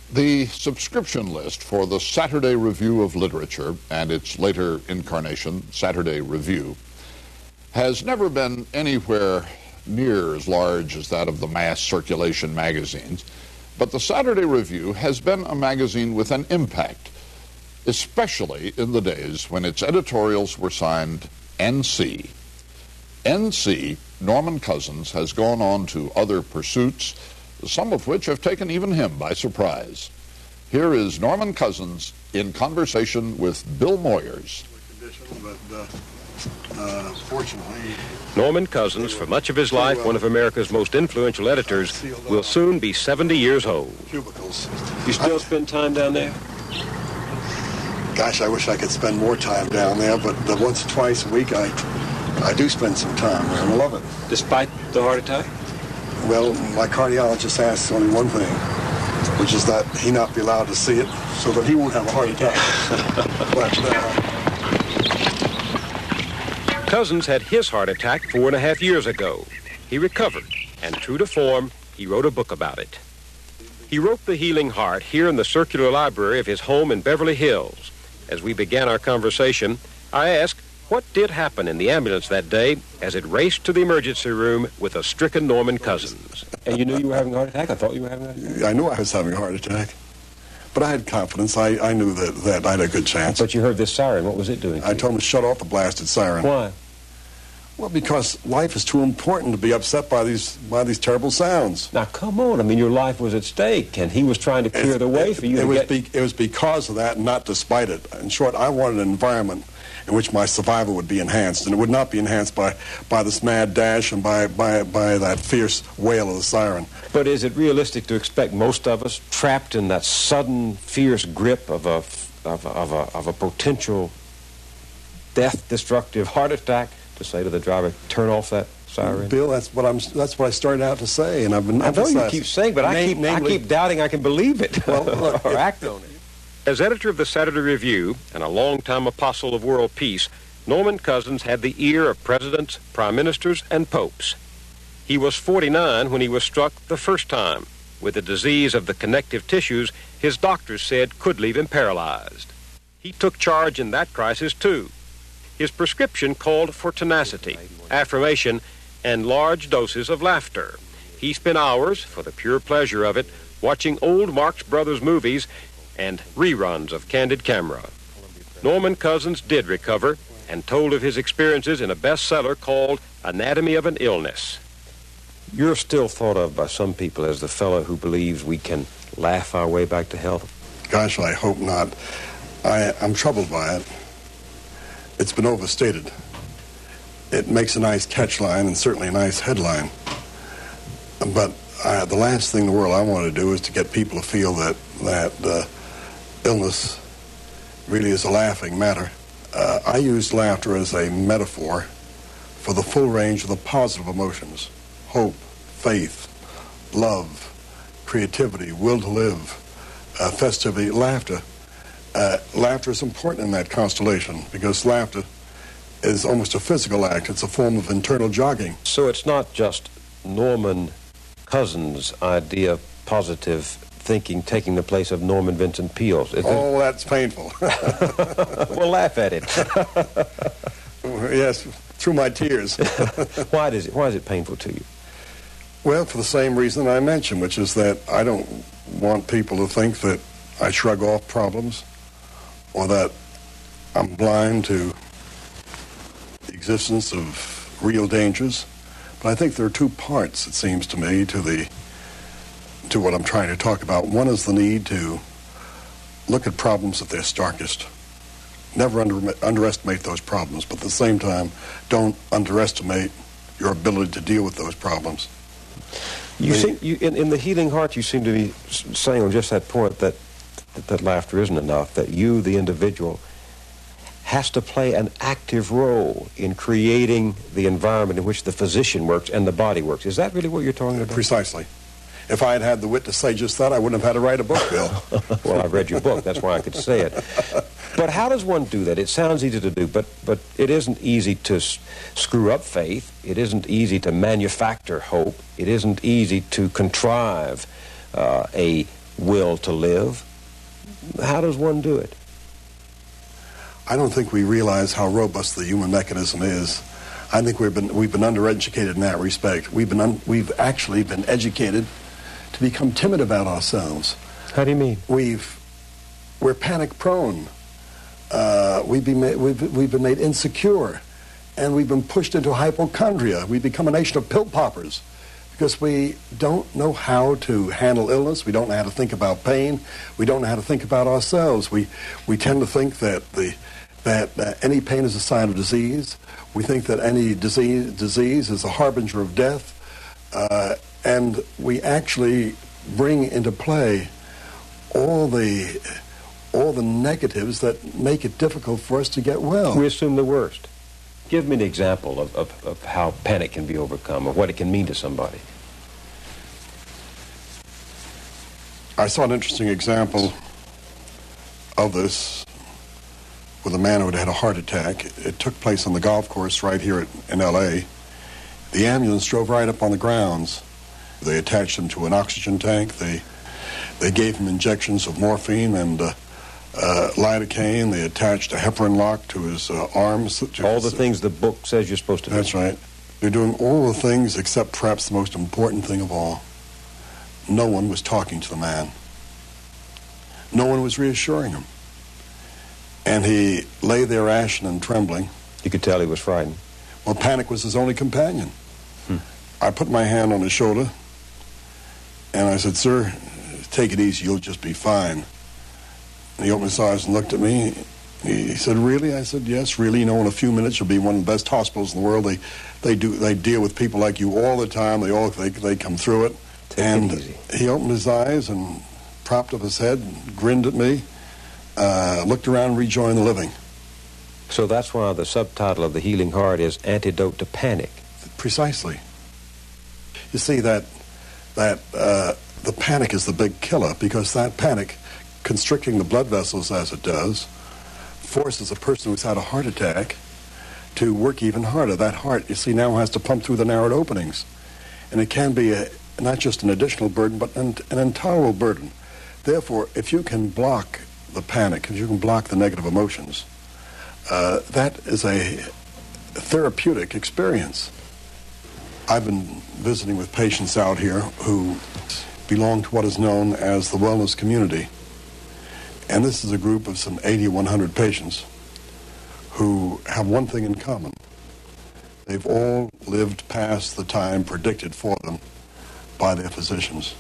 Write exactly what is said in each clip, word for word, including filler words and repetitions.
The subscription list for the Saturday Review of Literature and its later incarnation, Saturday Review, has never been anywhere near as large as that of the mass circulation magazines, but the Saturday Review has been a magazine with an impact, especially in the days when its editorials were signed N C. N C, Norman Cousins, has gone on to other pursuits, some of which have taken even him by surprise. Here is Norman Cousins in conversation with Bill Moyers. But, uh, uh, fortunately, Norman Cousins, for much of his life one of America's most influential editors, will soon be seventy years old. Cubicles. You still spend time down there? Gosh, I wish I could spend more time down there, but the once or twice a week I, I do spend some time there, and I love it. Despite the heart attack? Well, my cardiologist asks only one thing, which is that he not be allowed to see it so that he won't have a heart attack. but, uh... Cousins had his heart attack four and a half years ago. He recovered, and true to form, he wrote a book about it. He wrote The Healing Heart here in the circular library of his home in Beverly Hills. As we began our conversation, I asked, what did happen in the ambulance that day as it raced to the emergency room with a stricken Norman Cousins? And you knew you were having a heart attack? I thought you were having a heart attack. I knew I was having a heart attack. But I had confidence. I, I knew that, that I had a good chance. But you heard this siren. What was it doing? I told him to shut off the blasted siren. Why? Well, because life is too important to be upset by these by these terrible sounds. Now, come on. I mean, your life was at stake, and he was trying to clear it, the way it, for you it to was get... Be, it was because of that, not despite it. In short, I wanted an environment in which my survival would be enhanced, and it would not be enhanced by, by this mad dash and by, by, by that fierce wail of the siren. But is it realistic to expect most of us trapped in that sudden, fierce grip of a, of a, of a, of a potential death-destructive heart attack to say to the driver, turn off that siren? Bill, that's what I'm. That's what I started out to say, and I've been. I know you keep saying, but I keep, namely, I keep doubting I can believe it well, look, or it, act on it. As editor of the Saturday Review and a longtime apostle of world peace, Norman Cousins had the ear of presidents, prime ministers, and popes. He was forty-nine when he was struck the first time with a disease of the connective tissues his doctors said could leave him paralyzed. He took charge in that crisis, too. His prescription called for tenacity, affirmation, and large doses of laughter. He spent hours, for the pure pleasure of it, watching old Marx Brothers movies and reruns of Candid Camera. Norman Cousins did recover and told of his experiences in a bestseller called Anatomy of an Illness. You're still thought of by some people as the fellow who believes we can laugh our way back to health. Gosh, I hope not. I, I'm troubled by it. It's been overstated. It makes a nice catchline and certainly a nice headline. But uh, the last thing in the world I want to do is to get people to feel that, that uh, illness really is a laughing matter. Uh, I use laughter as a metaphor for the full range of the positive emotions. Hope, faith, love, creativity, will to live, uh, festivity, laughter. Uh, laughter is important in that constellation because laughter is almost a physical act. It's a form of internal jogging. So it's not just Norman Cousins' idea of positive thinking taking the place of Norman Vincent Peale's. Is oh, it? That's painful. Well, laugh at it. Yes, through my tears. Why is it? Why is it painful to you? Well, for the same reason I mentioned, which is that I don't want people to think that I shrug off problems or that I'm blind to the existence of real dangers. But I think there are two parts, it seems to me, to the to what I'm trying to talk about. One is the need to look at problems at their starkest. Never under, underestimate those problems, but at the same time, don't underestimate your ability to deal with those problems. You seem, you, in, in The Healing Heart, you seem to be saying on just that point that, that that laughter isn't enough, that you, the individual, has to play an active role in creating the environment in which the physician works and the body works. Is that really what you're talking about? Precisely. If I had had the wit to say just that, I wouldn't have had to write a book, Bill. Well, I've read your book. That's why I could say it. But how does one do that? It sounds easy to do, but, but it isn't easy to s- screw up faith. It isn't easy to manufacture hope. It isn't easy to contrive uh, a will to live. How does one do it? I don't think we realize how robust the human mechanism is. I think we've been we've been undereducated in that respect. We've been un, we've actually been educated to become timid about ourselves. How do you mean? We've we're panic prone. Uh, we've been made, we've, we've been made insecure, and we've been pushed into hypochondria. We've become a nation of pill poppers because we don't know how to handle illness. We don't know how to think about pain. We don't know how to think about ourselves. We we tend to think that the that uh, any pain is a sign of disease. We think that any disease disease is a harbinger of death, uh, and we actually bring into play all the all the negatives that make it difficult for us to get well. We assume the worst. Give me an example of, of, of how panic can be overcome, or what it can mean to somebody. I saw an interesting example of this with a man who had had a heart attack. It took place on the golf course right here at, in L A The ambulance drove right up on the grounds. They attached him to an oxygen tank. They they gave him injections of morphine and uh, uh, lidocaine. They attached a heparin lock to his uh, arms. To all his, the things the book says you're supposed to do. That's right. They're doing all the things except perhaps the most important thing of all. No one was talking to the man. No one was reassuring him. And he lay there ashen and trembling. You could tell he was frightened. Well, panic was his only companion. Hmm. I put my hand on his shoulder, and I said, "Sir, take it easy, you'll just be fine." And he opened his eyes and looked at me. He said, "Really?" I said, "Yes, really. You know, in a few minutes you'll be one of the best hospitals in the world. They they do they deal with people like you all the time. They all they, they come through it." Take and it easy. He opened his eyes and propped up his head, and grinned at me, uh, looked around and rejoined the living. So that's why the subtitle of The Healing Heart is Antidote to Panic. Precisely. You see, that that uh, the panic is the big killer, because that panic, constricting the blood vessels as it does, forces a person who's had a heart attack to work even harder. That heart, you see, now has to pump through the narrowed openings. And it can be a, not just an additional burden, but an, an intolerable burden. Therefore, if you can block the panic, if you can block the negative emotions, uh, that is a therapeutic experience. I've been visiting with patients out here who belong to what is known as the wellness community. And this is a group of some eighty, one hundred patients who have one thing in common. They've all lived past the time predicted for them by their physicians.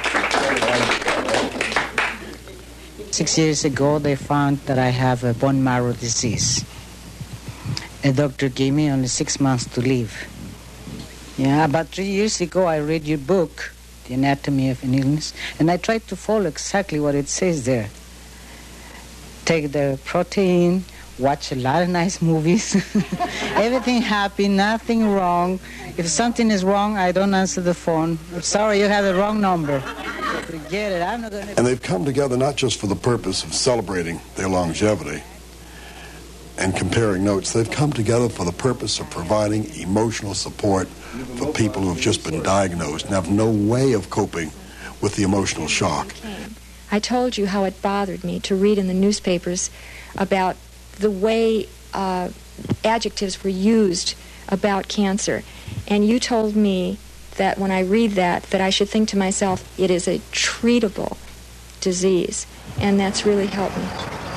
Six years ago, they found that I have a bone marrow disease. A doctor gave me only six months to live. Yeah, about three years ago, I read your book, The Anatomy of an Illness, and I tried to follow exactly what it says there. Take the protein, watch a lot of nice movies, everything happy, nothing wrong. If something is wrong, I don't answer the phone. I'm sorry, you have the wrong number. Forget it, I'm not going to... And they've come together not just for the purpose of celebrating their longevity and comparing notes. They've come together for the purpose of providing emotional support for people who have just been diagnosed and have no way of coping with the emotional shock. I told you how it bothered me to read in the newspapers about the way uh, adjectives were used about cancer. And you told me that when I read that, that I should think to myself, it is a treatable disease. And that's really helped me.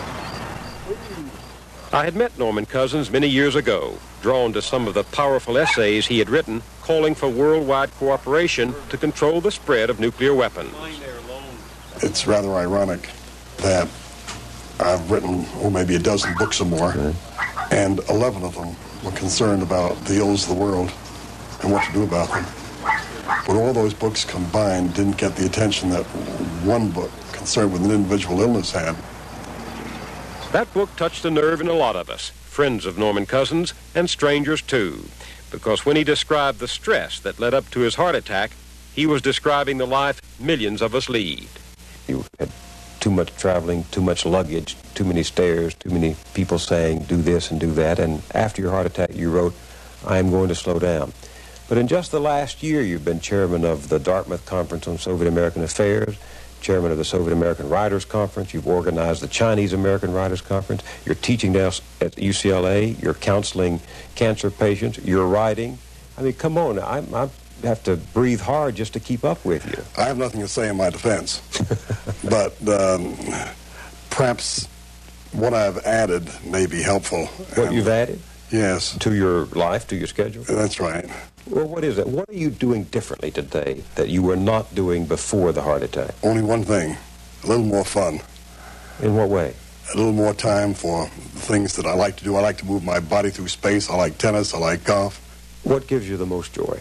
I had met Norman Cousins many years ago, drawn to some of the powerful essays he had written calling for worldwide cooperation to control the spread of nuclear weapons. It's rather ironic that I've written, oh, maybe a dozen books or more, mm-hmm. and eleven of them were concerned about the ills of the world and what to do about them. But all those books combined didn't get the attention that one book concerned with an individual illness had. That book touched a nerve in a lot of us, friends of Norman Cousins and strangers too, because when he described the stress that led up to his heart attack, he was describing the life millions of us lead. You had too much traveling, too much luggage, too many stairs, too many people saying do this and do that, and after your heart attack you wrote, I am going to slow down. But in just the last year you've been chairman of the Dartmouth Conference on Soviet American Affairs, chairman of the Soviet American Writers Conference. You've organized the Chinese American Writers Conference. You're teaching now at U C L A. You're counseling cancer patients. You're writing. I mean, come on. I, I have to breathe hard just to keep up with you. I have nothing to say in my defense. But um, perhaps what I've added may be helpful. What um, you've added? Yes. To your life, to your schedule? That's right. Well, what is it? What are you doing differently today that you were not doing before the heart attack? Only one thing, a little more fun. In what way? A little more time for things that I like to do. I like to move my body through space. I like tennis. I like golf. What gives you the most joy?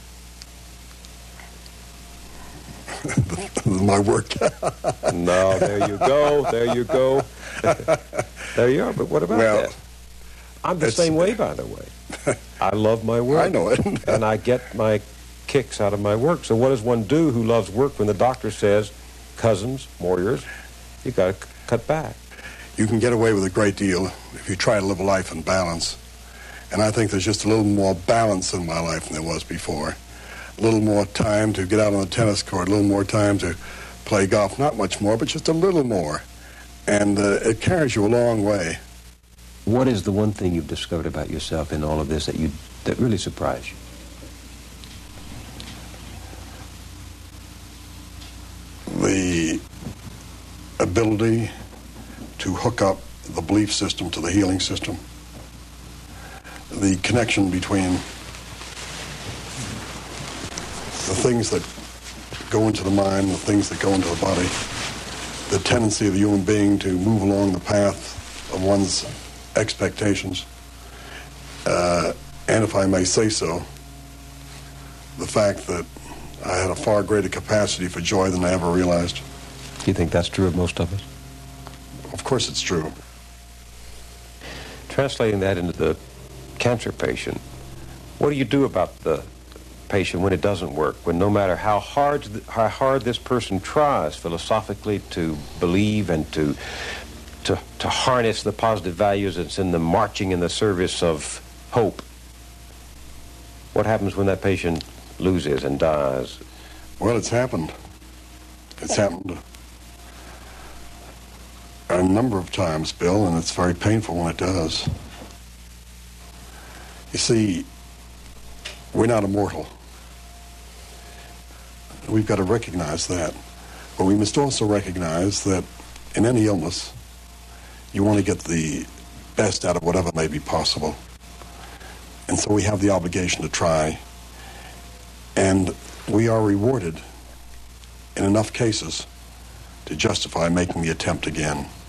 My work. No, there you go. There you go. There you are. But what about well, that? I'm the same way, by the way. I love my work. I know it. And I get my kicks out of my work. So what does one do who loves work when the doctor says, Cousins, Moyers, you got to cut back? You can get away with a great deal if you try to live a life in balance. And I think there's just a little more balance in my life than there was before. A little more time to get out on the tennis court, a little more time to play golf. Not much more, but just a little more. And uh, it carries you a long way. What is the one thing you've discovered about yourself in all of this that you that really surprised you? The ability to hook up the belief system to the healing system. The connection between the things that go into the mind, the things that go into the body, the tendency of the human being to move along the path of one's expectations, uh, and if I may say so, the fact that I had a far greater capacity for joy than I ever realized. Do you think that's true of most of us? Of course it's true. Translating that into the cancer patient, what do you do about the patient when it doesn't work, when no matter how hard, how hard this person tries philosophically to believe and to To, to harness the positive values that's in them marching in the service of hope? What happens when that patient loses and dies? Well, it's happened. It's happened a number of times, Bill, and it's very painful when it does. You see, we're not immortal. We've got to recognize that. But we must also recognize that in any illness, you want to get the best out of whatever may be possible. And so we have the obligation to try. And we are rewarded in enough cases to justify making the attempt again.